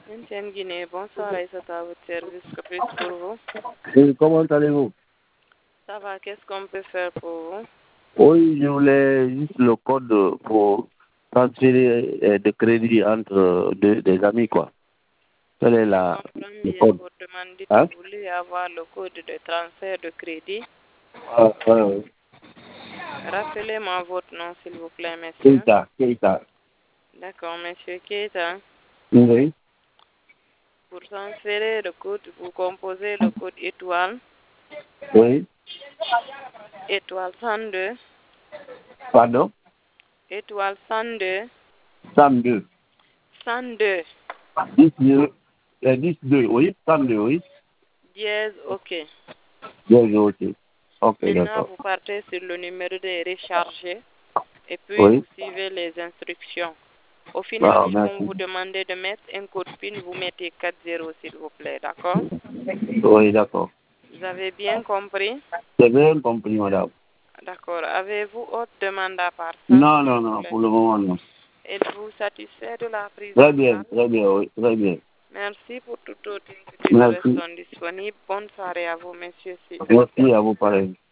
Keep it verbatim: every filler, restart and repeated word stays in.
Etienne Guinée, bonsoir Aïssata, à votre service, que puis-je pour vous? Et comment allez-vous? Ça va, qu'est-ce qu'on peut faire pour vous? Oui, je voulais juste le code pour transférer euh, de crédit entre deux, des amis, quoi. Quelle est la, Je comprends le bien code? votre demande. Hein? Vous voulez avoir le code de transfert de crédit. Ah, ouais, ouais. Rappelez-moi votre nom, s'il vous plaît, monsieur. Keita, Keita. D'accord, monsieur Keita. Oui. Pour transférer le code, vous composez le code étoile, Oui. étoile cent deux, Pardon? étoile cent deux, cent deux. cent deux, dix-deux. Euh, dix-deux, oui. cent deux, oui. dièse, ok. Bien, ok. Ok, Maintenant, d'accord. vous partez sur le numéro de recharger et puis Oui. vous suivez les instructions. Au final, Ah, ils vont merci. vous demander de mettre un code PIN, vous mettez quatre zéro, s'il vous plaît, d'accord? Oui, d'accord. Vous avez bien compris? C'est bien compris, madame. D'accord. Avez-vous autre demande à part ça, Non, s'il non, vous non, plaît? pour le moment, non. Êtes-vous satisfait de la prise Très en bien, charge? très bien, oui, très bien. Merci pour toute autre inquiétude. Nous Merci. restons disponibles. Bonne soirée à vous, monsieur. Merci à vous, pareil.